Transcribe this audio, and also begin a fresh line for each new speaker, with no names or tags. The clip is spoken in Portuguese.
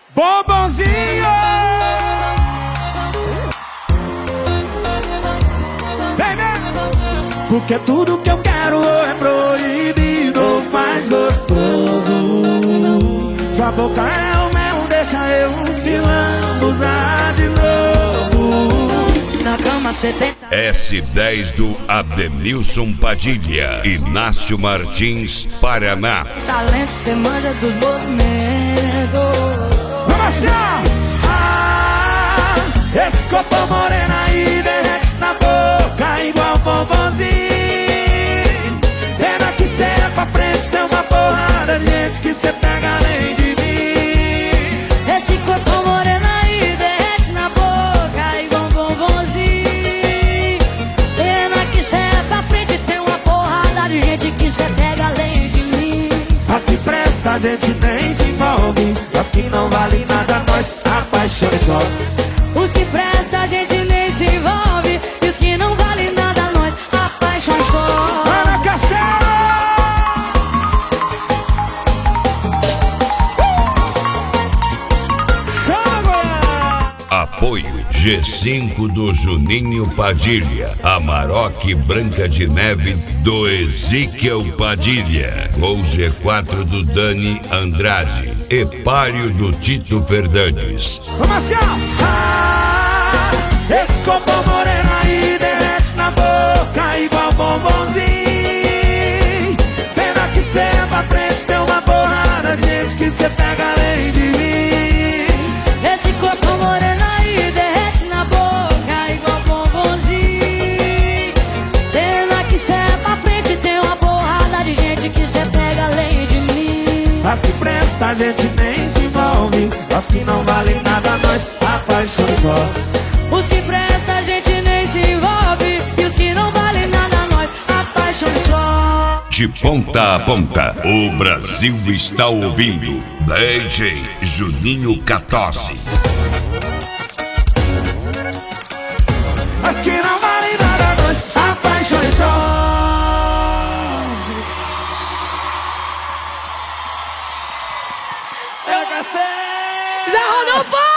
Bombonzinho! Vem, vem! Porque tudo que eu quero é proibido ou faz gostoso. Sua boca é o mel, deixa eu lambuzar de novo. Na cama cê tenta.
S10 do Ademilson Padilha, Inácio Martins, Paraná.
Talento, cê manja dos movimentos.
Vamos lá! Esse copo moreno aí derrete na boca igual bombonzinho. Pena que cê é pra frente, tem uma porrada de gente que cê pega além de mim.
Esse corpo moreno aí derrete na boca igual bombonzinho. Pena que cê é pra frente, tem uma porrada de gente que cê pega além de mim.
As que presta a gente nem se envolve, as que não vale nada nós apaixonamos só.
Os que presta a gente nem se envolve, e os que não vale nada nós apaixonamos só.
Ana Castelo!
Apoio G5 do Juninho Padilha, Amarok Branca de Neve do Ezequiel Padilha, Gol G4 do Dani Andrade, Epário do Tito Fernandes.
Vamos assim, ó! Esse copo moreno aí derrete na boca igual bombonzinho. Pena que cê é pra frente, tem uma porrada de gente que cê pega além de mim.
Esse corpo moreno aí derrete na boca igual bombonzinho. Pena que cê é pra frente, tem uma porrada de gente que cê pega além de mim.
As que presta a gente nem se envolve, as que não valem nada nós apaixonamos só.
Os que presta a gente nem se envolve, e os que não valem nada nós apaixonamos só.
De ponta a ponta, o Brasil está ouvindo DJ Juninho Catossi.
As que não valem nada nós apaixonamos só.
Zé Rodolfo!